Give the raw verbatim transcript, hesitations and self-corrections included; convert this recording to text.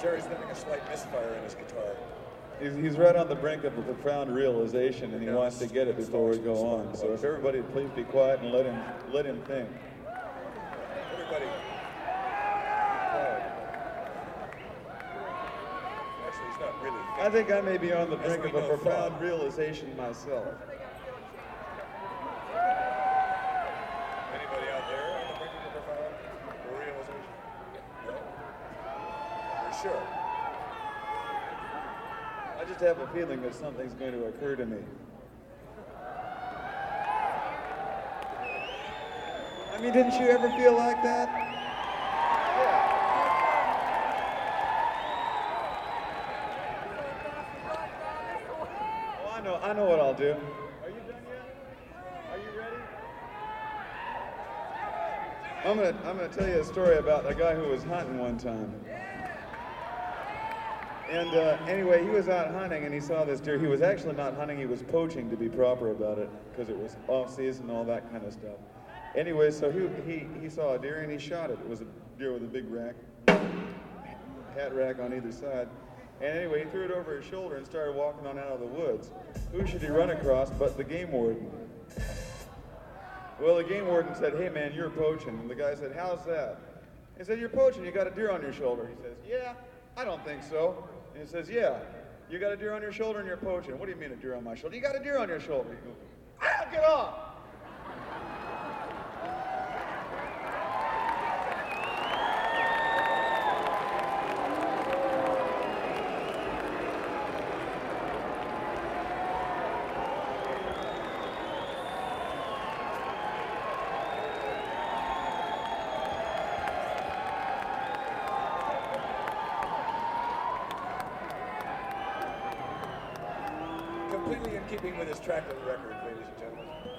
Jerry's having a slight misfire in his guitar. He's, he's right on the brink of a profound realization, and he wants to get it before we go on. So if everybody would please be quiet and let him let him think. Everybody. Actually, he's not really thinking. I think I may be on the As brink we of a know, profound thought. realization myself. Anybody out there on the brink of a profound realization? No? For sure. I just have a feeling that something's going to occur to me. I mean, didn't you ever feel like that? Yeah. Oh, I know, I know what I'll do. Are you done yet? Are you ready? I'm gonna, I'm gonna tell you a story about a guy who was hunting one time. And uh, anyway, he was out hunting and he saw this deer. He was actually not hunting, he was poaching, to be proper about it, because it was off-season and all that kind of stuff. Anyway, so he, he, he saw a deer and he shot it. It was a deer with a big rack, hat rack on either side. And anyway, he threw it over his shoulder and started walking on out of the woods. Who should he run across but the game warden? Well, the game warden said, "Hey man, you're poaching." And the guy said, "How's that?" He said, "You're poaching, you got a deer on your shoulder." He says, "Yeah, I don't think so." And he says, "Yeah, you got a deer on your shoulder and you're poaching." "What do you mean a deer on my shoulder?" "You got a deer on your shoulder." He goes, "Ah, get off!" Completely in keeping with his track record, ladies and gentlemen.